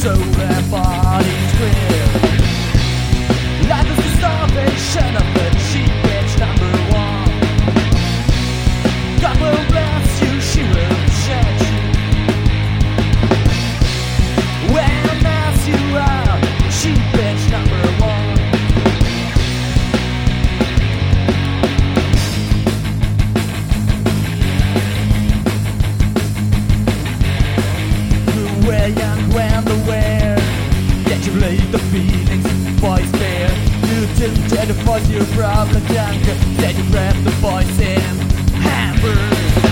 so their bodies queer. Life is the starvation of the cheap bitch number one. God will bless you, she will judge you. When mess you out, cheap bitch number one. And when the wear that you laid the feelings boys bear. You didn't try to force your problem down, that you grabbed the voice in hamburger.